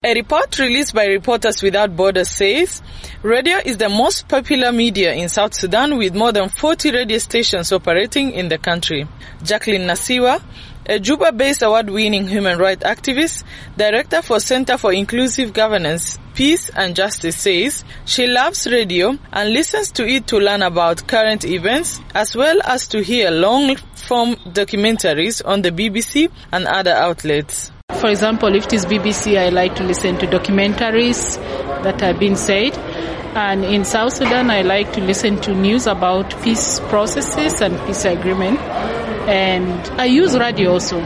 A report released by Reporters Without Borders says radio is the most popular media in South Sudan, with more than 40 radio stations operating in the country. Jacqueline Nasiwa, a Juba-based award-winning human rights activist, director for Center for Inclusive Governance, Peace and Justice, says she loves radio and listens to it to learn about current events as well as to hear long-form documentaries on the BBC and other outlets. For example, if it is BBC, I like to listen to documentaries that have been said. And in South Sudan, I like to listen to news about peace processes and peace agreement. And I use radio also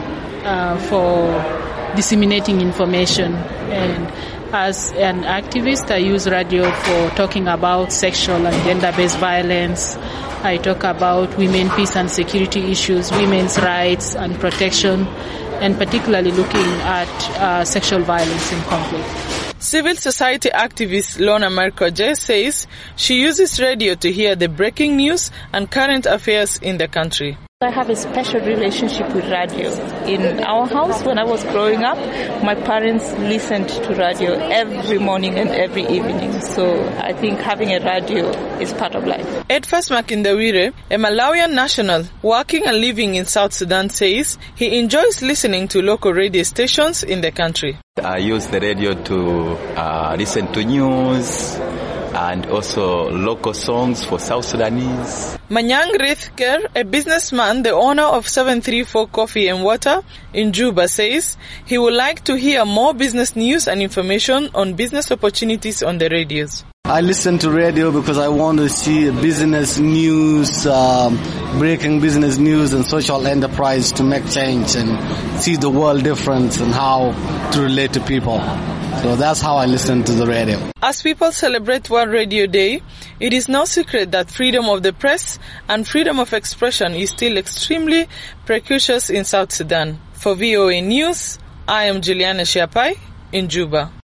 for disseminating information. And as an activist, I use radio for talking about sexual and gender-based violence. I talk about women, peace and security issues, women's rights and protection, and particularly looking at sexual violence in conflict. Civil society activist Lorna Merkoje says she uses radio to hear the breaking news and current affairs in the country. I have a special relationship with radio. In our house, when I was growing up, my parents listened to radio every morning and every evening. So I think having a radio is part of life. Edfas Makindawire, a Malawian national working and living in South Sudan, says he enjoys listening to local radio stations in the country. I use the radio to listen to news and also local songs for South Sudanese. Manyang Rithker, a businessman, the owner of 734 Coffee and Water in Juba, says he would like to hear more business news and information on business opportunities on the radios. I listen to radio because I want to see business news, breaking business news and social enterprise to make change and see the world different and how to relate to people. So that's how I listen to the radio. As people celebrate World Radio Day, it is no secret that freedom of the press and freedom of expression is still extremely precarious in South Sudan. For VOA News, I am Juliana Shiapai in Juba.